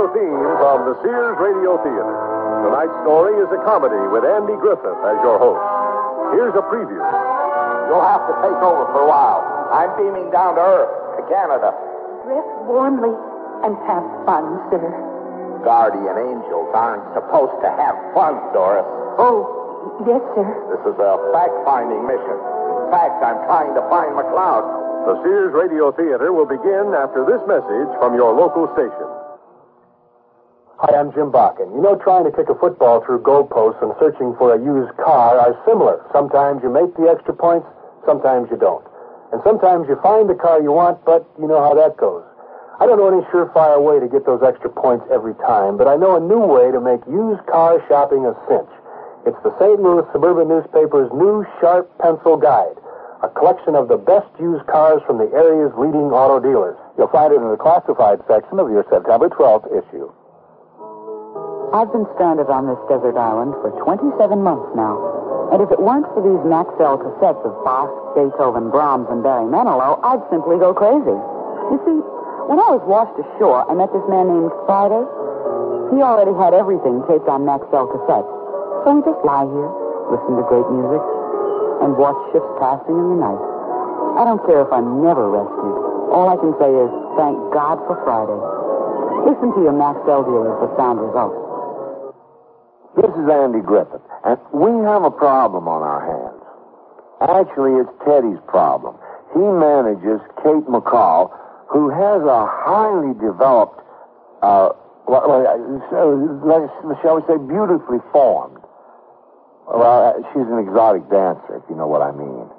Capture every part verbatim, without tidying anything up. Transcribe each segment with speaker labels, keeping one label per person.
Speaker 1: theme from the Sears Radio Theater. Tonight's story is a comedy with Andy Griffith as your host. Here's a preview.
Speaker 2: You'll have to take over for a while. I'm beaming down to Earth, to Canada.
Speaker 3: Dress warmly and have fun, sir.
Speaker 2: Guardian angels aren't supposed to have fun, Doris.
Speaker 3: Oh, yes, sir.
Speaker 2: This is a fact-finding mission. In fact, I'm trying to find McLeod.
Speaker 1: The Sears Radio Theater will begin after this message from your local station.
Speaker 4: Hi, I'm Jim Bakken. You know, trying to kick a football through goalposts and searching for a used car are similar. Sometimes you make the extra points, sometimes you don't. And sometimes you find the car you want, but you know how that goes. I don't know any surefire way to get those extra points every time, but I know a new way to make used car shopping a cinch. It's the Saint Louis Suburban Newspaper's new Sharp Pencil Guide, a collection of the best used cars from the area's leading auto dealers. You'll find it in the classified section of your September twelfth issue.
Speaker 5: I've been stranded on this desert island for twenty-seven months now. And if it weren't for these Maxell cassettes of Bach, Beethoven, Brahms, and Barry Manilow, I'd simply go crazy. You see, when I was washed ashore, I met this man named Friday. He already had everything taped on Maxell cassettes. So we just lie here, listen to great music, and watch ships passing in the night. I don't care if I'm never rescued. All I can say is, thank God for Friday. Listen to your Maxell dealer for sound results.
Speaker 6: This is Andy Griffith, and we have a problem on our hands. Actually, it's Teddy's problem. He manages Kate McCall, who has a highly developed, uh, well, shall we say, beautifully formed. Well, she's an exotic dancer, if you know what I mean.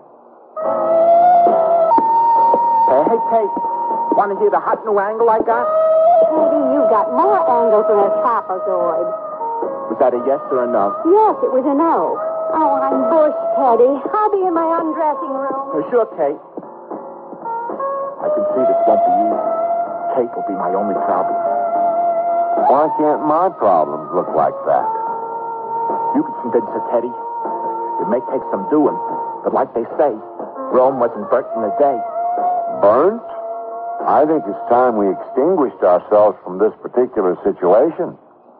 Speaker 2: Hey, hey, Kate. Want to hear the hot new angle I got?
Speaker 3: Teddy, you got more angles than a trapezoid.
Speaker 2: Was that a yes or a no?
Speaker 3: Yes, it was a no. Oh, I'm bushed, Teddy. I'll be in my undressing room.
Speaker 2: Oh, sure, Kate. I can see this won't be easy. Kate will be my only problem.
Speaker 6: Why can't my problems look like that?
Speaker 2: You can convince her, Teddy. It may take some doing, but like they say, Rome wasn't burnt in a day.
Speaker 6: Burnt? I think it's time we extinguished ourselves from this particular situation.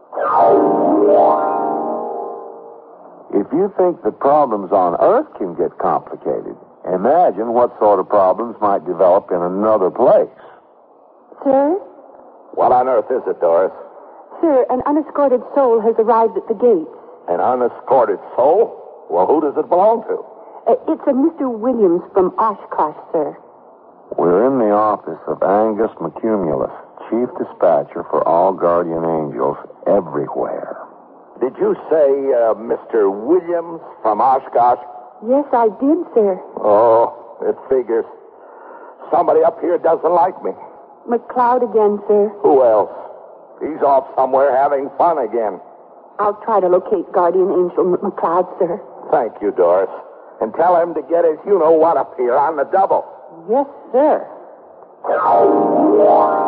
Speaker 6: If you think that problems on Earth can get complicated, imagine what sort of problems might develop in another place.
Speaker 3: Sir?
Speaker 2: What on earth is it, Doris?
Speaker 3: Sir, an unescorted soul has arrived at the gates.
Speaker 2: An unescorted soul? Well, who does it belong to?
Speaker 3: Uh, it's a Mister Williams from Oshkosh, sir.
Speaker 6: We're in the office of Angus McCumulus, Chief Dispatcher for all Guardian Angels everywhere.
Speaker 2: Did you say uh, Mister Williams from Oshkosh?
Speaker 3: Yes, I did, sir.
Speaker 2: Oh, it figures. Somebody up here doesn't like me.
Speaker 3: McLeod again, sir.
Speaker 2: Who else? He's off somewhere having fun again.
Speaker 3: I'll try to locate Guardian Angel McLeod, sir.
Speaker 2: Thank you, Doris. And tell him to get his you-know-what up here on the double.
Speaker 3: Yes, sir.
Speaker 6: Hmm.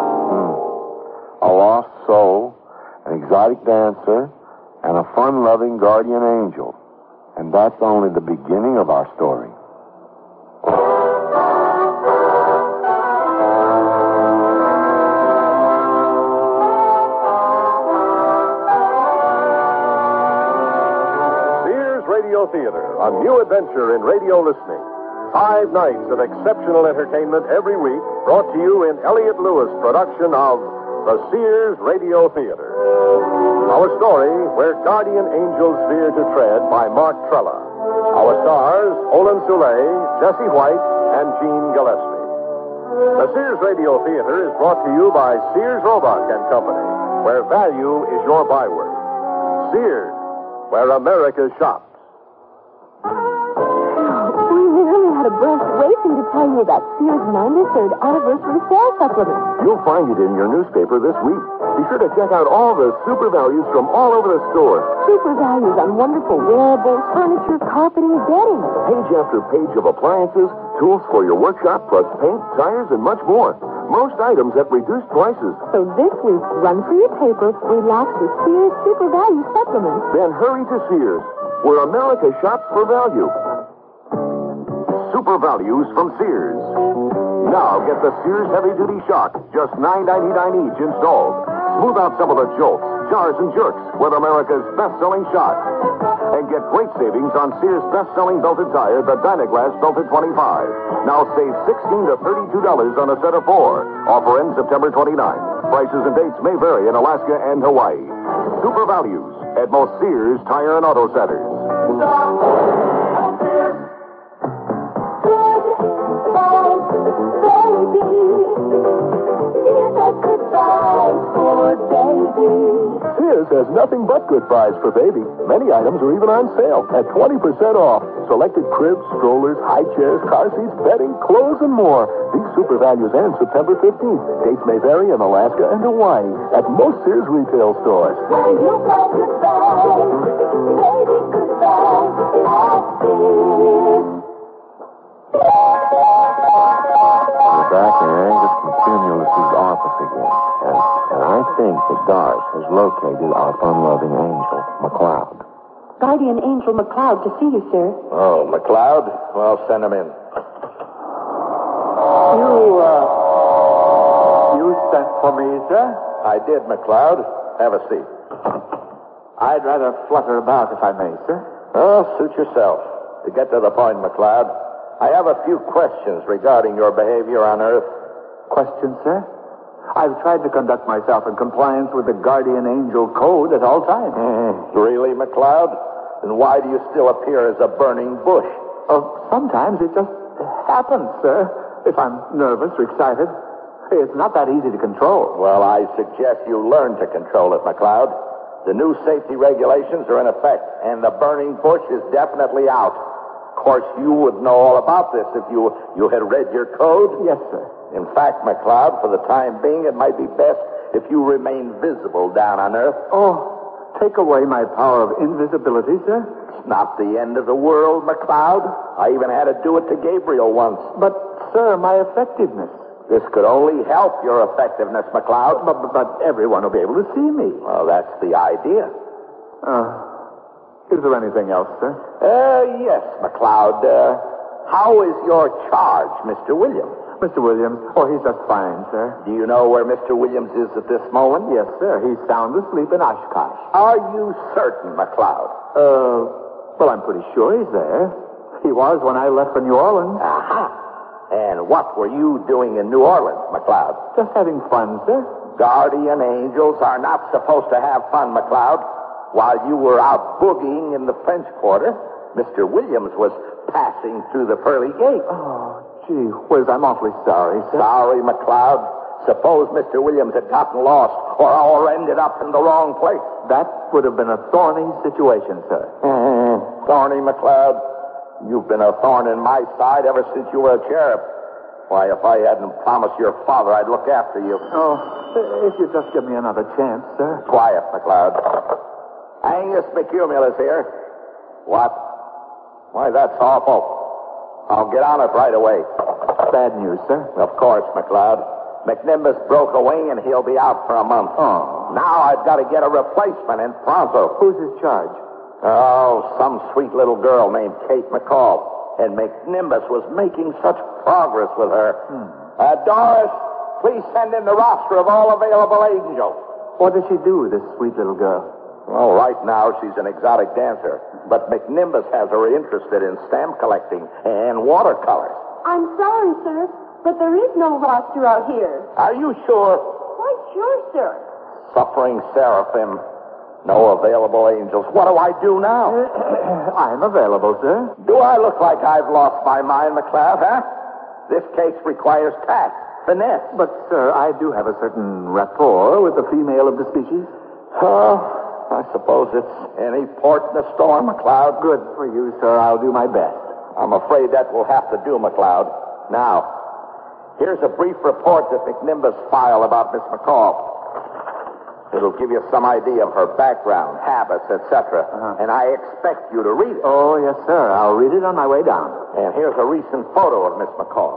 Speaker 6: A lost soul, an exotic dancer, and a fun-loving guardian angel. And that's only the beginning of our story.
Speaker 1: Sears Radio Theater, a new adventure in radio listening. Five nights of exceptional entertainment every week, brought to you in Elliott Lewis' production of the Sears Radio Theater. Our story, Where Guardian Angels Fear to Tread, by Mark Trella. Our stars, Olin Soule, Jesse White, and Gene Gillespie. The Sears Radio Theater is brought to you by Sears Roebuck and Company, where value is your byword. Sears, where America shops.
Speaker 3: We nearly had a breath waiting to tell you about Sears' ninety-third anniversary sale supplement.
Speaker 1: You'll find it in your newspaper this week. Be sure to check out all the super values from all over the store.
Speaker 3: Super values on wonderful wearables, furniture, carpeting, bedding.
Speaker 1: Page after page of appliances, tools for your workshop, plus paint, tires, and much more. Most items at reduced prices.
Speaker 3: So this week, run for your paper, relax with Sears Super Value Supplements.
Speaker 1: Then hurry to Sears, where America shops for value. Super values from Sears. Now get the Sears Heavy Duty Shock, just nine ninety-nine each installed. Smooth out some of the jolts, jars, and jerks with America's best-selling shock. And get great savings on Sears' best-selling belted tire, the Dynaglass Belted twenty-five. Now save sixteen to thirty-two dollars on a set of four. Offer ends September twenty-ninth. Prices and dates may vary in Alaska and Hawaii. Super values at most Sears Tire and Auto Centers.
Speaker 4: Sears has nothing but good buys for baby. Many items are even on sale at twenty percent off. Selected cribs, strollers, high chairs, car seats, bedding, clothes, and more. These super values end September fifteenth. Dates may vary in Alaska and Hawaii at most Sears retail stores.
Speaker 3: When you got goodbye, baby, goodbye at Sears.
Speaker 6: We're back in Angus McCumulus's office again. And, and I think that Doris has located our fun-loving angel, McCloud.
Speaker 3: Guardian Angel McCloud to see you, sir.
Speaker 7: Oh, McCloud? Well, send him in.
Speaker 2: You, uh, you sent for me, sir?
Speaker 7: I did, McCloud. Have a seat.
Speaker 2: I'd rather flutter about, if I may, sir.
Speaker 7: Oh, suit yourself. To get to the point, McCloud, I have a few questions regarding your behavior on Earth.
Speaker 2: Question, sir? I've tried to conduct myself in compliance with the Guardian Angel Code at all times.
Speaker 7: Mm, really, McCloud? Then why do you still appear as a burning bush?
Speaker 2: Oh, sometimes it just happens, sir. If I'm nervous or excited, it's not that easy to control.
Speaker 7: Well, I suggest you learn to control it, McCloud. The new safety regulations are in effect, and the burning bush is definitely out. Of course, you would know all about this if you, you had read your code.
Speaker 2: Yes, sir.
Speaker 7: In fact, McCloud, for the time being, it might be best if you remain visible down on Earth.
Speaker 2: Oh, take away my power of invisibility, sir?
Speaker 7: It's not the end of the world, McCloud. I even had to do it to Gabriel once.
Speaker 2: But, sir, my effectiveness.
Speaker 7: This could only help your effectiveness, McCloud.
Speaker 2: But, but, but everyone will be able to see me.
Speaker 7: Well, that's the idea.
Speaker 2: Uh, is there anything else, sir?
Speaker 7: Uh, yes, McCloud. Uh, how is your charge, Mister Williams?
Speaker 2: Mister Williams? Oh, he's just fine, sir.
Speaker 7: Do you know where Mister Williams is at this moment?
Speaker 2: Yes, sir. He's sound asleep in Oshkosh.
Speaker 7: Are you certain, McCloud?
Speaker 2: Uh, well, I'm pretty sure he's there. He was when I left for New Orleans.
Speaker 7: Aha. And what were you doing in New Orleans, McCloud?
Speaker 2: Just having fun, sir.
Speaker 7: Guardian angels are not supposed to have fun, McCloud. While you were out boogieing in the French Quarter, Mister Williams was passing through the pearly gate.
Speaker 2: Oh, gee whiz, I'm awfully sorry, sir.
Speaker 7: Sorry, McCloud. Suppose Mister Williams had gotten lost or, or ended up in the wrong place.
Speaker 2: That would have been a thorny situation, sir.
Speaker 7: Mm-hmm. Thorny, McCloud. You've been a thorn in my side ever since you were a cherub. Why, if I hadn't promised your father I'd look after you.
Speaker 2: Oh, if you just give me another chance, sir.
Speaker 7: Quiet, McCloud. Angus McCumulus here. What? Why, that's awful. I'll get on it right away.
Speaker 2: Bad news, sir.
Speaker 7: Of course, McCloud. McNimbus broke a wing and he'll be out for a month.
Speaker 2: Oh.
Speaker 7: Now I've got to get a replacement in pronto.
Speaker 2: Who's his charge?
Speaker 7: Oh, some sweet little girl named Kate McCall. And McNimbus was making such progress with her.
Speaker 2: Hmm.
Speaker 7: Uh, Doris, please send in the roster of all available angels.
Speaker 2: What does she do, this sweet little girl?
Speaker 7: Well, right now she's an exotic dancer. But McNimbus has her interested in stamp collecting and watercolors.
Speaker 3: I'm sorry, sir, but there is no roster out here.
Speaker 7: Are you sure?
Speaker 3: Quite sure, sir.
Speaker 7: Suffering seraphim. No available angels. What do I do now?
Speaker 2: I'm available, sir.
Speaker 7: Do I look like I've lost my mind, McCloud, huh? This case requires tact, finesse.
Speaker 2: But, sir, I do have a certain rapport with the female of the species.
Speaker 7: Oh, I suppose it's any port in a storm, McCloud.
Speaker 2: Good for you, sir. I'll do my best.
Speaker 7: I'm afraid that will have to do, McCloud. Now, here's a brief report that McNimbus filed about Miss McCall. It'll give you some idea of her background, habits, et cetera.
Speaker 2: Uh-huh.
Speaker 7: And I expect you to read it.
Speaker 2: Oh, yes, sir. I'll read it on my way down.
Speaker 7: And here's a recent photo of Miss McCall.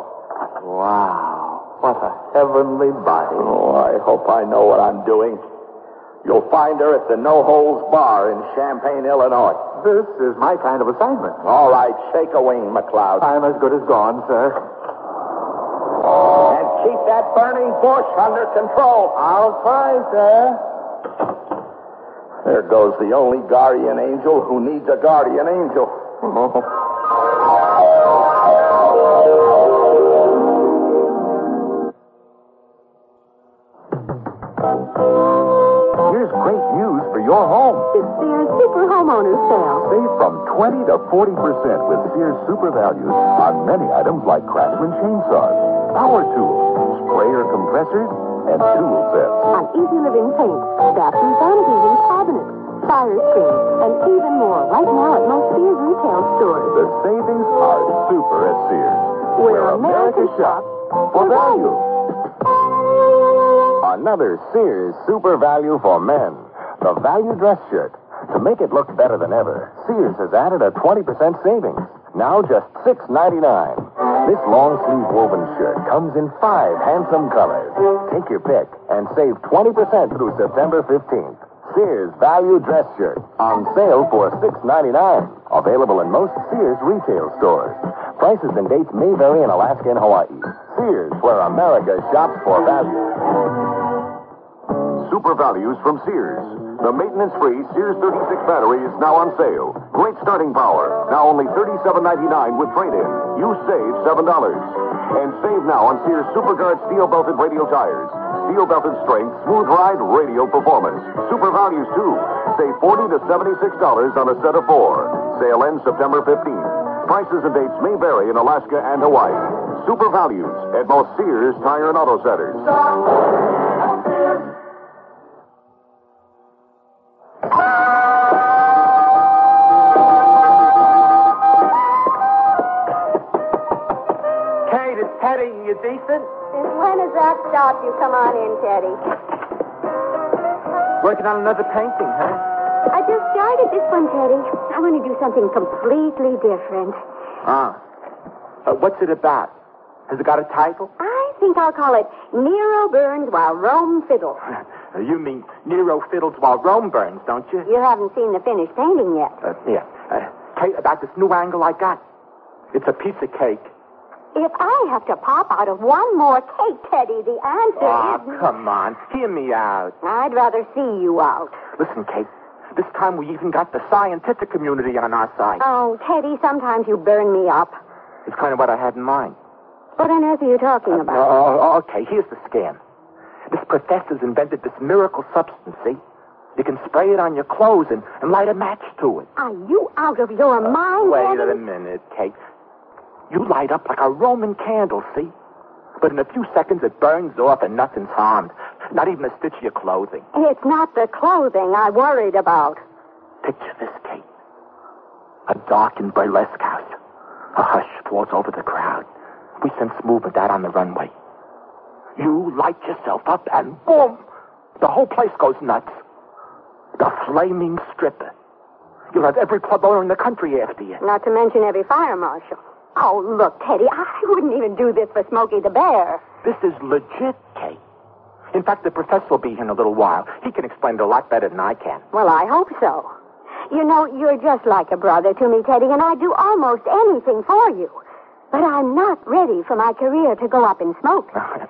Speaker 2: Wow. What a heavenly body.
Speaker 7: Oh, I hope I know what I'm doing. You'll find her at the No Holds Bar in Champaign, Illinois.
Speaker 2: This is my kind of assignment.
Speaker 7: All right, shake a wing, McCloud.
Speaker 2: I'm as good as gone, sir.
Speaker 7: And keep that burning bush under control.
Speaker 4: I'll try, sir.
Speaker 7: There goes the only guardian angel who needs a guardian angel.
Speaker 1: Here's great news for your home.
Speaker 3: It's Sears Super Homeowners Sale.
Speaker 1: Save from twenty to forty percent with Sears Super Values on many items like Craftsman chainsaws, power tools, sprayer compressors, and tool sets.
Speaker 3: On easy living paints, steps and vanities and cabinets, fire screens, and even more right now at most Sears retail stores.
Speaker 1: The savings are super at Sears.
Speaker 3: Where America shops
Speaker 1: for value. Another Sears Super Value for men. The value dress shirt. To make it look better than ever, Sears has added a twenty percent savings. Now just six ninety-nine. This long sleeve woven shirt comes in five handsome colors. Take your pick and save twenty percent through September fifteenth. Sears Value Dress Shirt on sale for six ninety-nine. Available in most Sears retail stores. Prices and dates may vary in Alaska and Hawaii. Sears, where America shops for value. Super Values from Sears. The maintenance-free Sears thirty-six battery is now on sale. Great starting power. Now only thirty-seven ninety-nine with trade-in. You save seven dollars. And save now on Sears SuperGuard steel-belted radial tires. Steel-belted strength, smooth ride, radial performance. Super Values, too. Save forty to seventy-six dollars on a set of four. Sale ends September fifteenth. Prices and dates may vary in Alaska and Hawaii. Super Values at most Sears Tire and Auto Centers.
Speaker 2: Kate, is Teddy, you decent?
Speaker 3: Since when has that stopped you? Come on in, Teddy.
Speaker 2: Working on another painting, huh?
Speaker 3: I just started this one, Teddy. I want to do something completely different.
Speaker 2: Ah. Uh, what's it about? Has it got a title?
Speaker 3: I think I'll call it Nero Burns While Rome Fiddles.
Speaker 2: You mean Nero fiddles while Rome burns, don't you?
Speaker 3: You haven't seen the finished painting yet.
Speaker 2: Uh, yeah. Uh, Kate, about this new angle I got. It's a piece of cake.
Speaker 3: If I have to pop out of one more cake, Teddy, the answer
Speaker 2: Oh,
Speaker 3: is...
Speaker 2: come on. Hear me out.
Speaker 3: I'd rather see you out.
Speaker 2: Listen, Kate. This time we even got the scientific community on our side.
Speaker 3: Oh, Teddy, sometimes you burn me up.
Speaker 2: It's kind of what I had in mind.
Speaker 3: What on earth are you talking
Speaker 2: Uh,
Speaker 3: about?
Speaker 2: oh, okay, here's the scam. This professor's invented this miracle substance, see? You can spray it on your clothes and, and light a match to it.
Speaker 3: Are you out of your mind,
Speaker 2: Wait
Speaker 3: Teddy?
Speaker 2: a minute, Kate. You light up like a Roman candle, see? But in a few seconds it burns off and nothing's harmed. Not even a stitch of your clothing.
Speaker 3: It's not the clothing I worried about.
Speaker 2: Picture this, Kate. A darkened burlesque house. A hush falls over the crowd. We sense movement out on the runway. You light yourself up and boom! The whole place goes nuts. The flaming stripper. You'll have every club owner in the country after you.
Speaker 3: Not to mention every fire marshal. Oh, look, Teddy, I wouldn't even do this for Smokey the Bear.
Speaker 2: This is legit, Kate. In fact, the professor will be here in a little while. He can explain it a lot better than I can.
Speaker 3: Well, I hope so. You know, you're just like a brother to me, Teddy, and I'd do almost anything for you. But I'm not ready for my career to go up in smoke.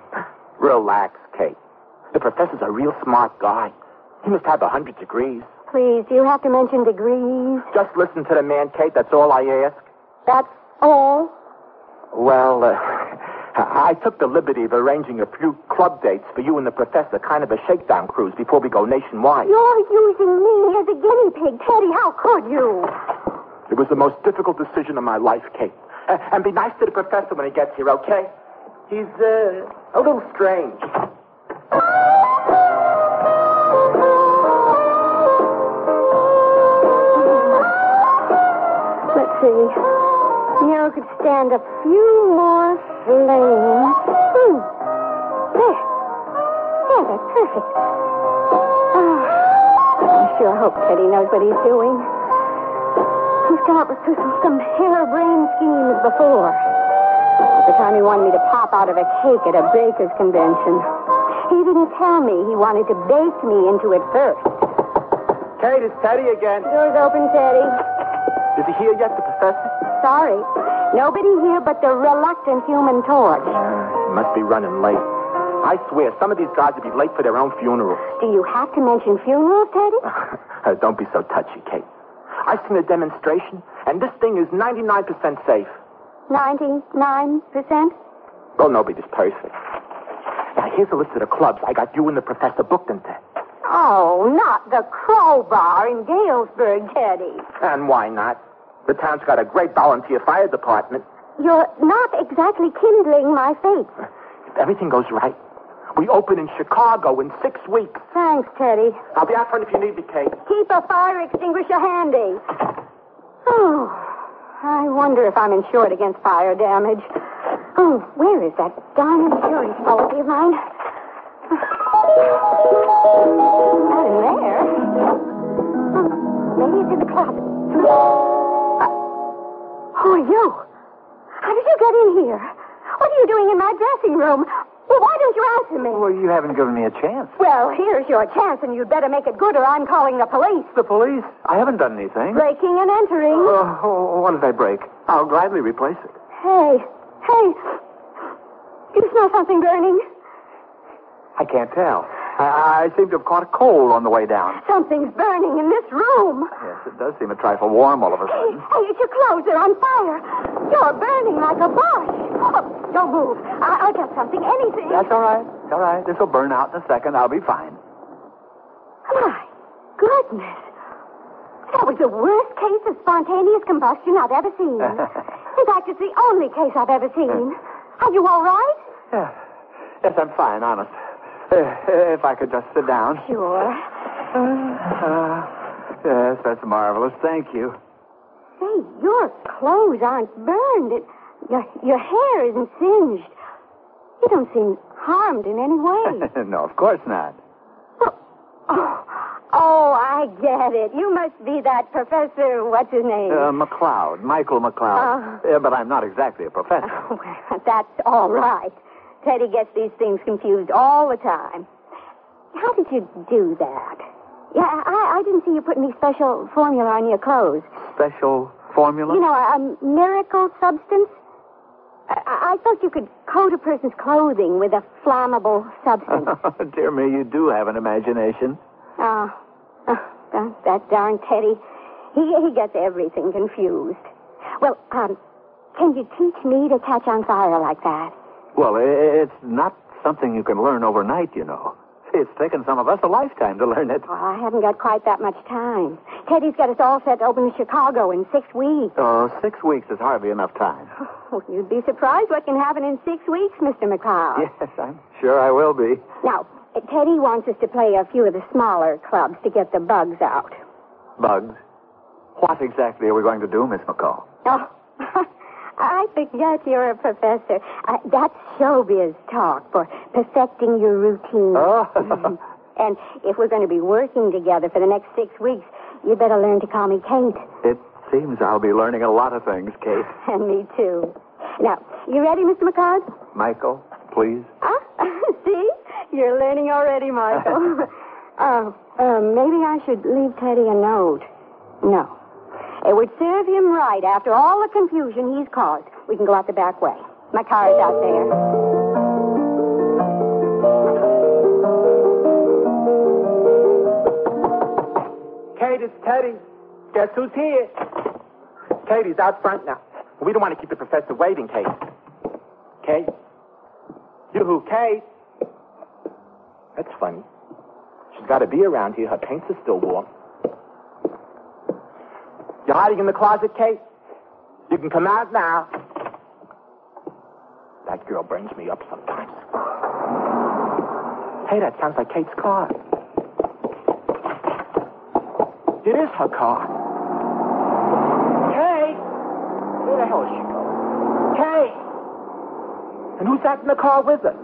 Speaker 2: Relax, Kate. The professor's a real smart guy. He must have a hundred degrees.
Speaker 3: Please, do you have to mention degrees?
Speaker 2: Just listen to the man, Kate. That's all I ask.
Speaker 3: That's all?
Speaker 2: Well, uh, I took the liberty of arranging a few club dates for you and the professor, kind of a shakedown cruise before we go nationwide.
Speaker 3: You're using me as a guinea pig, Teddy. How could you?
Speaker 2: It was the most difficult decision of my life, Kate. Uh, and be nice to the professor when he gets here, okay? He's, uh, a little strange.
Speaker 3: Let's see. Nero could stand a few more flames. Hmm. There. Yeah, that's perfect. Oh, I sure hope Teddy knows what he's doing. He's come up with some, some harebrained schemes before. At the time he wanted me to pop out of a cake at a baker's convention. He didn't tell me he wanted to bake me into it first.
Speaker 2: Kate, it's Teddy again.
Speaker 3: Door's open, Teddy.
Speaker 2: Is he here yet, the professor?
Speaker 3: Sorry. Nobody here but the reluctant Human Torch.
Speaker 2: Must be running late. I swear, some of these guys would be late for their own funerals.
Speaker 3: Do you have to mention funerals, Teddy?
Speaker 2: Don't be so touchy, Kate. I've seen a demonstration, and this thing is ninety-nine percent safe.
Speaker 3: ninety-nine percent?
Speaker 2: Well, nobody's perfect. Now, here's a list of the clubs I got you and the professor booked into.
Speaker 3: Oh, not the Crowbar in Galesburg, Teddy.
Speaker 2: And why not? The town's got a great volunteer fire department.
Speaker 3: You're not exactly kindling my faith.
Speaker 2: If everything goes right, we open in Chicago in six weeks.
Speaker 3: Thanks, Teddy.
Speaker 2: I'll be out front if you need me, Kate.
Speaker 3: Keep a fire extinguisher handy. Oh, I wonder if I'm insured against fire damage. Oh, where is that darn insurance policy of mine? Not in there. Oh, maybe it's in the closet. Uh, who are you? How did you get in here? What are you doing in my dressing room? Well, why don't you answer me?
Speaker 8: Well, you haven't given me a chance.
Speaker 3: Well, here's your chance, and you'd better make it good or I'm calling the police.
Speaker 8: The police? I haven't done anything.
Speaker 3: Breaking and entering.
Speaker 8: Uh, oh, what did I break? I'll gladly replace it.
Speaker 3: Hey, hey. You smell something burning?
Speaker 8: I can't tell. I, I seem to have caught a cold on the way down.
Speaker 3: Something's burning in this room.
Speaker 8: Yes, it does seem a trifle warm all of a
Speaker 3: Hey,
Speaker 8: sudden.
Speaker 3: hey, it's your clothes. They're on fire. You're burning like a bush. Oh, don't move. I- I'll get something, anything.
Speaker 8: That's all right. It's all right. This will burn out in a second. I'll be fine.
Speaker 3: My goodness. That was the worst case of spontaneous combustion I've ever seen. In fact, it's the only case I've ever seen. Are you all right?
Speaker 8: Yeah. Yes, I'm fine, honest. Uh, if I could just sit down.
Speaker 3: Sure.
Speaker 8: Uh, yes, that's marvelous. Thank you.
Speaker 3: Say, your clothes aren't burned. It, your, your hair isn't singed. You don't seem harmed in any way.
Speaker 8: No, of course not.
Speaker 3: Oh, oh, oh, I get it. You must be that professor, what's his name?
Speaker 8: Uh, McLeod, Michael McLeod.
Speaker 3: Uh.
Speaker 8: Uh, but I'm not exactly a professor.
Speaker 3: Oh, well, that's all right. Teddy gets these things confused all the time. How did you do that? Yeah, I, I didn't see you put any special formula on your clothes.
Speaker 8: Special formula?
Speaker 3: You know, a, a miracle substance. I, I thought you could coat a person's clothing with a flammable substance.
Speaker 8: Dear me, you do have an imagination.
Speaker 3: Oh, oh that, that darn Teddy. He, he gets everything confused. Well, um, can you teach me to catch on fire like that?
Speaker 8: Well, it's not something you can learn overnight, you know. It's taken some of us a lifetime to learn it.
Speaker 3: Well, I haven't got quite that much time. Teddy's got us all set to open in Chicago in six weeks.
Speaker 8: Oh, six weeks is hardly enough time.
Speaker 3: Oh, you'd be surprised what can happen in six weeks, Mister McCloud.
Speaker 8: Yes, I'm sure I will be.
Speaker 3: Now, Teddy wants us to play a few of the smaller clubs to get the bugs out.
Speaker 8: Bugs? What exactly are we going to do, Miss McCall?
Speaker 3: Oh, I forget you're a professor. Uh, that's showbiz talk for perfecting your routine.
Speaker 8: Oh.
Speaker 3: And if we're going to be working together for the next six weeks, you better learn to call me Kate.
Speaker 8: It seems I'll be learning a lot of things, Kate.
Speaker 3: And me too. Now, you ready, Mister McCloud?
Speaker 8: Michael, please.
Speaker 3: Ah, see? You're learning already, Michael. Oh, uh, maybe I should leave Teddy a note. No. It would serve him right after all the confusion he's caused. We can go out the back way. My car is out there.
Speaker 2: Kate, it's Teddy. Guess who's here? Katie's out front now. We don't want to keep the professor waiting, Kate. Kate? You who, Kate? That's funny. She's got to be around here. Her paints are still warm. You're hiding in the closet, Kate? You can come out now. That girl brings me up sometimes. Hey, that sounds like Kate's car. It is her car. Kate! Where the hell is she going? Kate! And who's that in the car with her?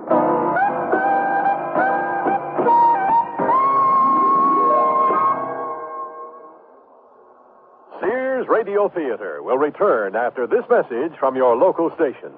Speaker 1: Sears Radio Theater will return after this message from your local station.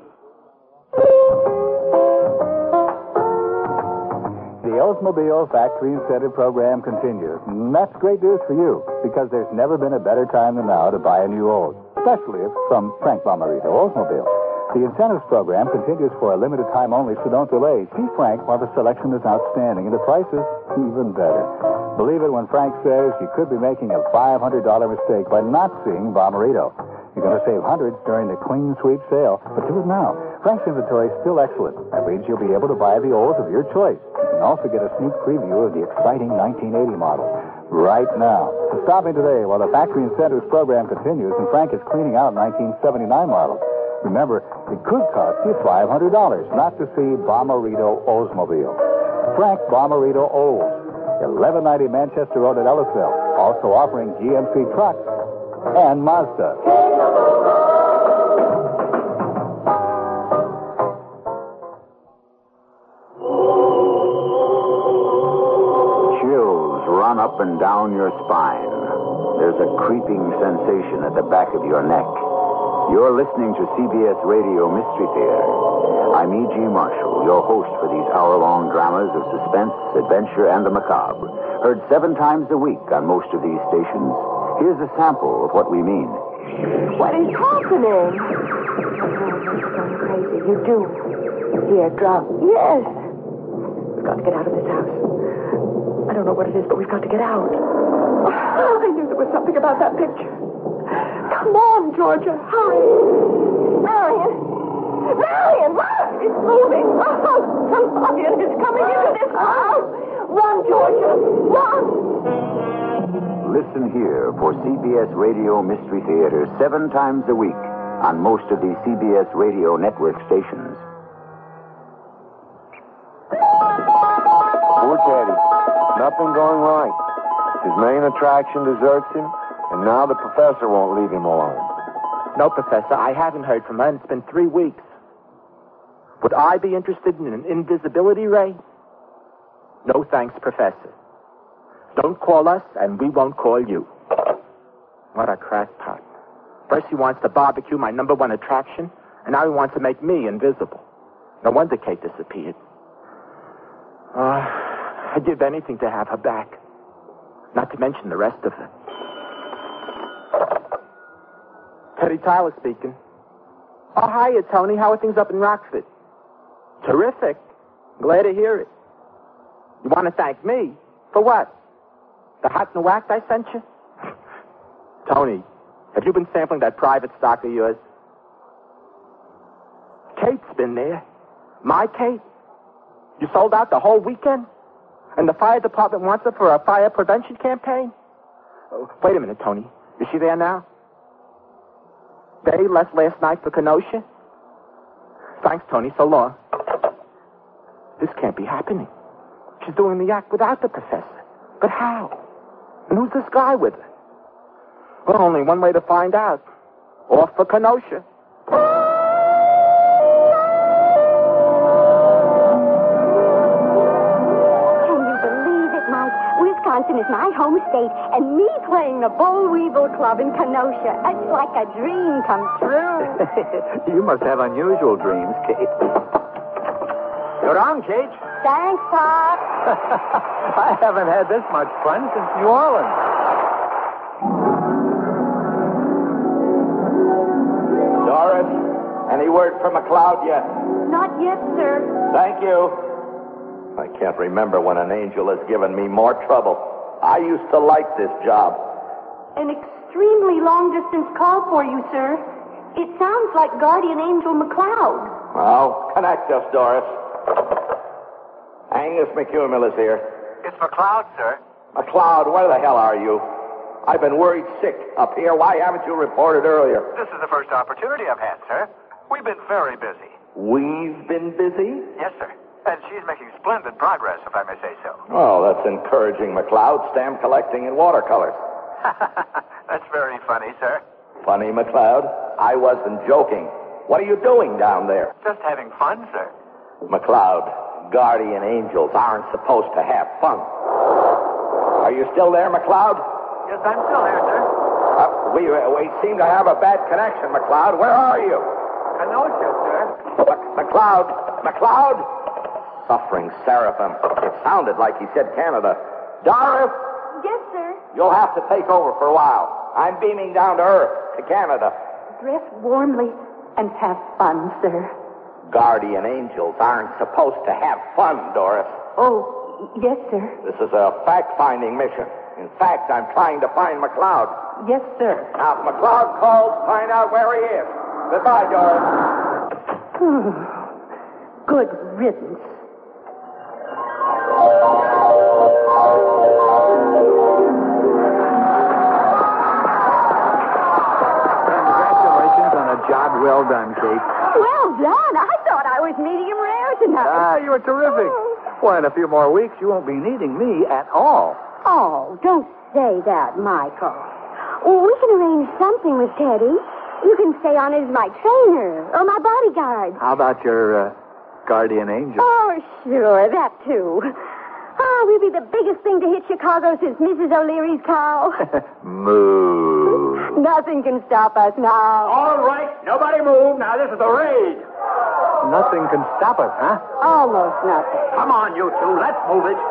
Speaker 9: The Oldsmobile Factory Incentive Program continues. And that's great news for you, because there's never been a better time than now to buy a new Olds, especially if from Frank Bomarito Oldsmobile. The incentives program continues for a limited time only, so don't delay. See Frank while the selection is outstanding and the prices even better. Believe it when Frank says you could be making a five hundred dollars mistake by not seeing Bommarito. You're going to save hundreds during the Clean Sweep sale, but do it now. Frank's inventory is still excellent. That means you'll be able to buy the Olds of your choice. You can also get a sneak preview of the exciting nineteen eighty model right now. So stop in today while the factory incentives program continues and Frank is cleaning out nineteen seventy-nine models. Remember, it could cost you five hundred dollars not to see Bommarito Oldsmobile. Frank Bommarito Olds, eleven ninety Manchester Road at Ellisville. Also offering G M C trucks and Mazda.
Speaker 10: Chills run up and down your spine. There's a creeping sensation at the back of your neck. You're listening to C B S Radio Mystery Theater. I'm E G. Marshall, your host for these hour-long dramas of suspense, adventure, and the macabre. Heard seven times a week on most of these stations. Here's a sample of what we mean.
Speaker 11: What is happening? Oh, you're going crazy. You do. Here, drunk. Yes. We've got to get out of this house. I don't know what it is, but we've got to get out. Oh, I knew there was something about that picture. Come on, Georgia. Hurry. Marion. Marion, look. It's moving. Oh, some ruffian is coming into this house. Run, Georgia. Run.
Speaker 10: Listen here for C B S Radio Mystery Theater seven times a week on most of the C B S Radio Network stations.
Speaker 6: Poor Teddy. Nothing going right. His main attraction deserts him, and now the professor won't leave him alone.
Speaker 2: No, Professor, I haven't heard from her, and it's been three weeks. Would I be interested in an invisibility ray? No thanks, Professor. Don't call us, and we won't call you. What a crackpot. First he wants to barbecue my number one attraction, and now he wants to make me invisible. No wonder Kate disappeared. Uh, I'd give anything to have her back. Not to mention the rest of her. Teddy Tyler speaking. Oh, hiya, Tony. How are things up in Rockford? Terrific. Glad to hear it. You want to thank me? For what? The hot and whacked I sent you? Tony, have you been sampling that private stock of yours? Kate's been there. My Kate? You sold out the whole weekend? And the fire department wants her for a fire prevention campaign? Oh, wait a minute, Tony. Is she there now? They left last night for Kenosha? Thanks, Tony. So long. This can't be happening. She's doing the act without the professor. But how? And who's this guy with her? Well, only one way to find out. Off for Kenosha.
Speaker 3: Wisconsin is my home state, and me playing the Boll Weevil Club in Kenosha. It's like a dream come true.
Speaker 8: You must have unusual dreams, Kate. You're on, Kate.
Speaker 3: Thanks, Pop.
Speaker 8: I haven't had this much fun since New Orleans.
Speaker 7: Doris, any word from McLeod yet?
Speaker 3: Not yet, sir.
Speaker 7: Thank you. I can't remember when an angel has given me more trouble. I used to like this job.
Speaker 3: An extremely long-distance call for you, sir. It sounds like Guardian Angel McLeod.
Speaker 7: Well, connect us, Doris. Angus McCumil is here.
Speaker 8: It's McLeod, sir.
Speaker 7: McLeod, where the hell are you? I've been worried sick up here. Why haven't you reported earlier?
Speaker 8: This is the first opportunity I've had, sir. We've been very busy.
Speaker 7: We've been busy?
Speaker 8: Yes, sir. And she's making splendid progress, if I may say so.
Speaker 7: Oh, that's encouraging, McLeod. Stamp collecting in watercolors.
Speaker 8: That's very funny, sir.
Speaker 7: Funny, McLeod? I wasn't joking. What are you doing down there?
Speaker 8: Just having fun, sir.
Speaker 7: McLeod, guardian angels aren't supposed to have fun. Are you still there, McLeod?
Speaker 8: Yes, I'm still here, sir.
Speaker 7: Uh, we, we seem to have a bad connection, McLeod. Where are you?
Speaker 8: Kenosha, sir.
Speaker 7: McLeod! McLeod! Suffering seraphim. It sounded like he said Canada. Doris!
Speaker 3: Yes, sir.
Speaker 7: You'll have to take over for a while. I'm beaming down to Earth, to Canada.
Speaker 3: Dress warmly.
Speaker 5: and have fun, sir.
Speaker 7: Guardian angels aren't supposed to have fun, Doris.
Speaker 5: Oh, yes, sir.
Speaker 7: This is a fact-finding mission. In fact, I'm trying to find McLeod.
Speaker 5: Yes, sir.
Speaker 7: Now, if McLeod calls, find out where he is. Goodbye, Doris.
Speaker 5: Good riddance.
Speaker 8: Congratulations on a job well done, Kate.
Speaker 3: Well done. I thought I was medium rare tonight.
Speaker 8: Ah, you were terrific. Well, in a few more weeks, you won't be needing me at all.
Speaker 3: Oh, don't say that, Michael. Well, we can arrange something with Teddy. You can stay on as my trainer or my bodyguard.
Speaker 8: How about your uh, guardian angel?
Speaker 3: Oh, sure, that too. Oh, we'll be the biggest thing to hit Chicago since Missus O'Leary's cow.
Speaker 8: Moo.
Speaker 3: Nothing can stop us now.
Speaker 12: All right, nobody move. Now, this is the raid.
Speaker 8: Nothing can stop us, huh?
Speaker 3: Almost nothing.
Speaker 12: Come on, you two. Let's move it.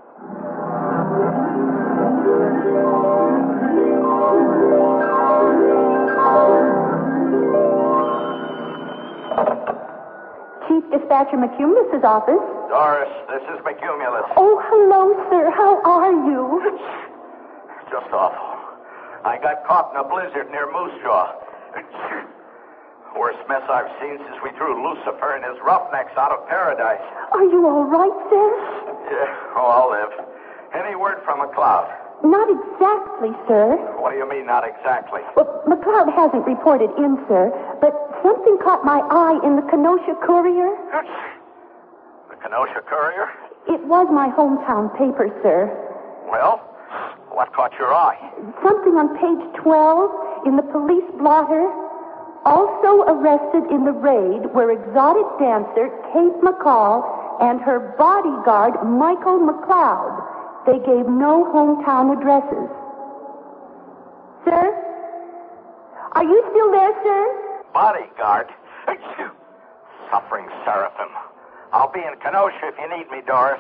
Speaker 5: Chief Dispatcher McCumulus's office.
Speaker 7: Doris, this is McCumulus.
Speaker 5: Oh, hello, sir. How are you?
Speaker 7: Just awful. I got caught in a blizzard near Moose Jaw. Worst mess I've seen since we threw Lucifer and his roughnecks out of paradise.
Speaker 5: Are you all right, sir?
Speaker 7: Yeah, oh, I'll live. Any word from McLeod?
Speaker 5: Not exactly, sir.
Speaker 7: What do you mean, not exactly?
Speaker 5: Well, McLeod hasn't reported in, sir, but something caught my eye in the Kenosha Courier.
Speaker 7: The Kenosha Courier?
Speaker 5: It was my hometown paper, sir.
Speaker 7: Well, what caught your eye?
Speaker 5: Something on page twelve in the police blotter. Also arrested in the raid were exotic dancer Kate McCall and her bodyguard Michael McLeod. They gave no hometown addresses. Sir? Are you still there, sir?
Speaker 7: Bodyguard? Suffering seraphim. I'll be in Kenosha if you need me, Doris.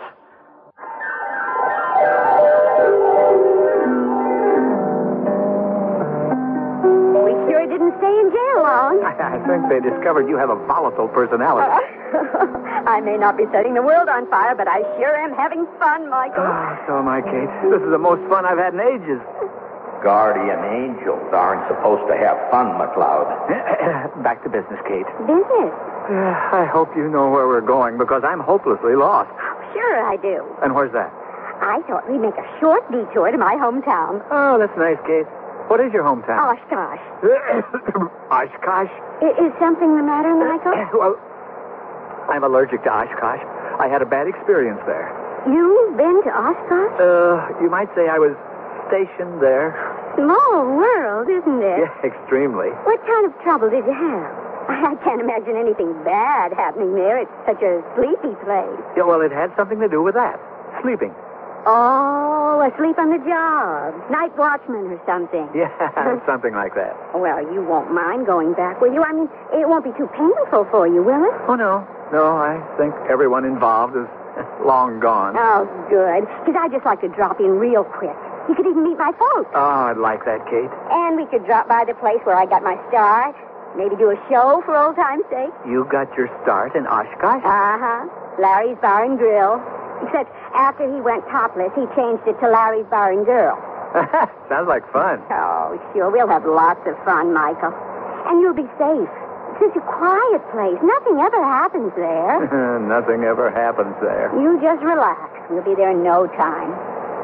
Speaker 3: We sure didn't stay in jail long.
Speaker 8: I think they discovered you have a volatile personality.
Speaker 3: I may not be setting the world on fire, but I sure am having fun, Michael.
Speaker 8: Oh, so am I, Kate. This is the most fun I've had in ages.
Speaker 7: Guardian angels aren't supposed to have fun, McLeod.
Speaker 8: Back to business, Kate.
Speaker 3: Business?
Speaker 8: Uh, I hope you know where we're going, because I'm hopelessly lost.
Speaker 3: Sure I do.
Speaker 8: And where's that?
Speaker 3: I thought we'd make a short detour to my hometown.
Speaker 8: Oh, that's nice, Kate. What is your hometown?
Speaker 3: Oshkosh.
Speaker 8: Oshkosh?
Speaker 3: I- is something the matter, Michael?
Speaker 8: Well, I'm allergic to Oshkosh. I had a bad experience there.
Speaker 3: You've been to Oshkosh?
Speaker 8: Uh, you might say I was stationed there.
Speaker 3: Small world, isn't it?
Speaker 8: Yeah, extremely.
Speaker 3: What kind of trouble did you have? I can't imagine anything bad happening there. It's such a sleepy place.
Speaker 8: Yeah, well, it had something to do with that. Sleeping.
Speaker 3: Oh, asleep on the job. Night watchman or something.
Speaker 8: Yeah, something like that.
Speaker 3: Well, you won't mind going back, will you? I mean, it won't be too painful for you, will it?
Speaker 8: Oh, no. No, I think everyone involved is long gone.
Speaker 3: Oh, good. Because I'd just like to drop in real quick. You could even meet my folks.
Speaker 8: Oh, I'd like that, Kate.
Speaker 3: And we could drop by the place where I got my start. Maybe do a show for old time's sake.
Speaker 8: You got your start in Oshkosh?
Speaker 3: Uh-huh. Larry's Bar and Grill. Except after he went topless, he changed it to Larry's Bar and Girl.
Speaker 8: Sounds like fun.
Speaker 3: Oh, sure. We'll have lots of fun, Michael. And you'll be safe. It's such a quiet place. Nothing ever happens there.
Speaker 8: Nothing ever happens there.
Speaker 3: You just relax. We'll be there in no time.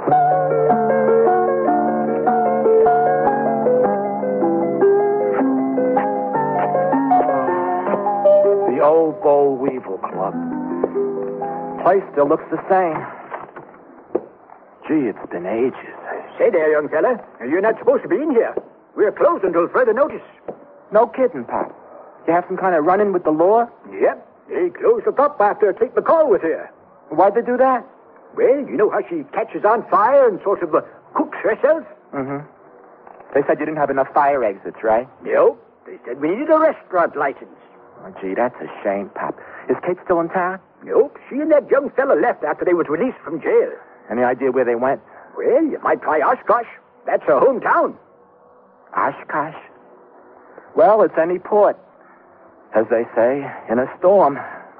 Speaker 2: The old Boll Weevil Club. Place still looks the same. Gee, it's been ages.
Speaker 12: Say there, young fella. You're not supposed to be in here. We're closed until further notice.
Speaker 2: No kidding, Pop. You have some kind of run-in with the law?
Speaker 12: Yep. They closed us up after Kate McCall was here.
Speaker 2: Why'd they do that?
Speaker 12: Well, you know how she catches on fire and sort of uh, cooks herself?
Speaker 2: Mm-hmm. They said you didn't have enough fire exits, right?
Speaker 12: No. They said we needed a restaurant license.
Speaker 2: Oh, gee, that's a shame, Pop. Is Kate still in town?
Speaker 12: Nope. She and that young fella left after they was released from jail.
Speaker 2: Any idea where they went?
Speaker 12: Well, you might try Oshkosh. That's her hometown.
Speaker 2: Oshkosh? Well, it's any port. As they say, in a storm.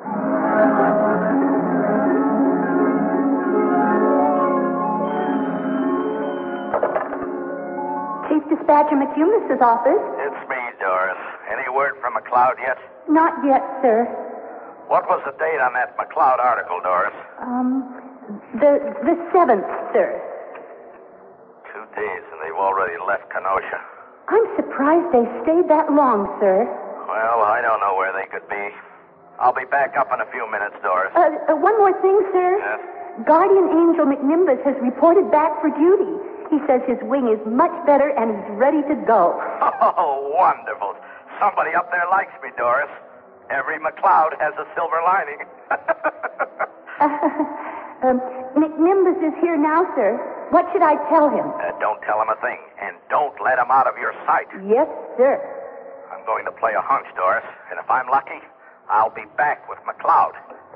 Speaker 13: Chief Dispatcher McCumis's office.
Speaker 7: It's me, Doris. Any word from McLeod yet?
Speaker 13: Not yet, sir.
Speaker 7: What was the date on that McLeod article, Doris?
Speaker 13: Um, the the seventh, sir.
Speaker 7: Two days, and they've already left Kenosha.
Speaker 13: I'm surprised they stayed that long, sir.
Speaker 7: Well, I don't know where they could be. I'll be back up in a few minutes, Doris.
Speaker 13: Uh, uh, one more thing, sir.
Speaker 7: Yes?
Speaker 13: Guardian Angel McNimbus has reported back for duty. He says his wing is much better and he's ready to go.
Speaker 7: Oh, wonderful. Somebody up there likes me, Doris. Every McLeod has a silver lining.
Speaker 13: uh, um, McNimbus is here now, sir. What should I tell him?
Speaker 7: Uh, don't tell him a thing, and don't let him out of your sight.
Speaker 13: Yes, sir.
Speaker 7: I'm going to play a hunch, Doris, and if I'm lucky, I'll be back with McLeod.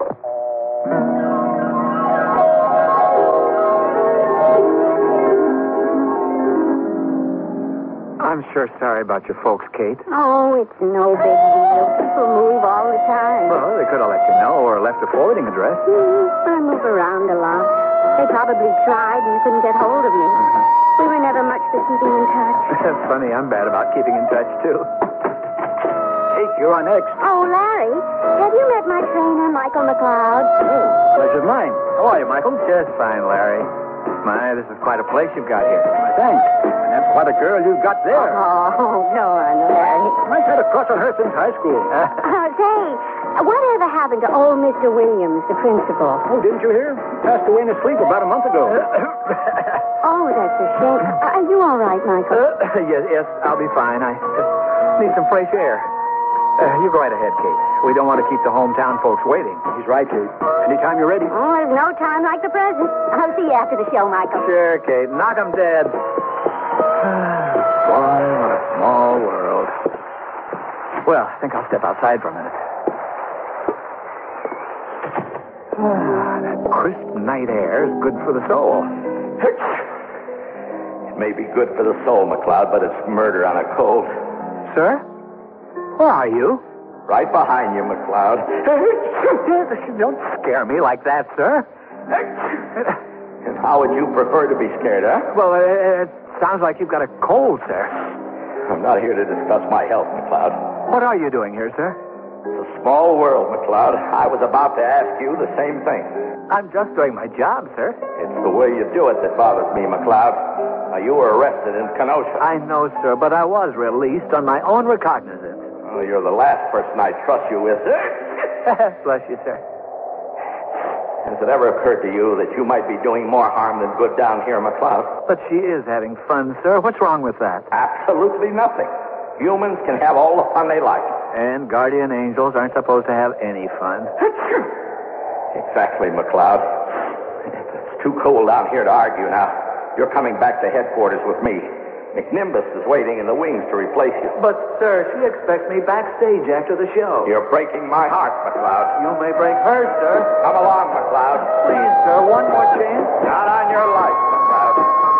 Speaker 8: I'm sure sorry about your folks, Kate.
Speaker 3: Oh, it's no big deal. People move all the time.
Speaker 8: Well, they could have let you know or left a forwarding address.
Speaker 3: Mm, I move around a lot. They probably tried and couldn't get hold of me.
Speaker 8: Mm-hmm.
Speaker 3: We were never much for keeping in touch.
Speaker 8: That's funny. I'm bad about keeping in touch, too. Kate, you're on next.
Speaker 3: Oh, Larry, have you met my trainer, Michael McLeod?
Speaker 8: Oh, pleasure's mine. How are you, Michael? Just fine, Larry. My, this is quite a place you've got here. Thanks. And that's quite a girl you've got there.
Speaker 3: Oh, go on, Larry.
Speaker 8: I've had a crush on her since high school. Uh,
Speaker 3: Uh, say, whatever happened to old Mister Williams, the principal?
Speaker 8: oh, didn't you hear? Passed away in his sleep about a month ago.
Speaker 3: Oh, that's a shame. Uh, are you all right, Michael?
Speaker 8: Uh, yes, yes, I'll be fine. I just need some fresh air. Uh, you go right ahead, Kate. We don't want to keep the hometown folks waiting. He's right, Kate. Anytime you're ready.
Speaker 3: Oh, there's no time like the present. I'll see you after the show, Michael.
Speaker 8: Sure, Kate. Knock 'em dead. Boy, what a small world. Well, I think I'll step outside for a minute. Ah, that crisp night air is good for the soul.
Speaker 7: It may be good for the soul, McLeod, but it's murder on a cold.
Speaker 8: Sir? Where are you?
Speaker 7: Right behind you, McLeod.
Speaker 8: Don't scare me like that, sir.
Speaker 7: And how would you prefer to be scared, huh?
Speaker 8: Well, uh, it sounds like you've got a cold, sir.
Speaker 7: I'm not here to discuss my health, McLeod.
Speaker 8: What are you doing here, sir?
Speaker 7: It's a small world, McLeod. I was about to ask you the same thing.
Speaker 8: I'm just doing my job, sir.
Speaker 7: It's the way you do it that bothers me, McLeod. Now, you were arrested in Kenosha.
Speaker 8: I know, sir, but I was released on my own recognizance.
Speaker 7: Oh, you're the last person I trust you with.
Speaker 8: Bless you, sir.
Speaker 7: Has it ever occurred to you that you might be doing more harm than good down here, McLeod?
Speaker 8: But she is having fun, sir. What's wrong with that?
Speaker 7: Absolutely nothing. Humans can have all the fun they like.
Speaker 8: And guardian angels aren't supposed to have any fun.
Speaker 7: Exactly, McLeod. It's too cold down here to argue now. You're coming back to headquarters with me. McNimbus is waiting in the wings to replace you.
Speaker 8: But, sir, she expects me backstage after the show.
Speaker 7: You're breaking my heart, McLeod.
Speaker 8: You may break hers, sir.
Speaker 7: Come along, McLeod.
Speaker 8: Please, sir, one more chance.
Speaker 7: Not on your life, McLeod.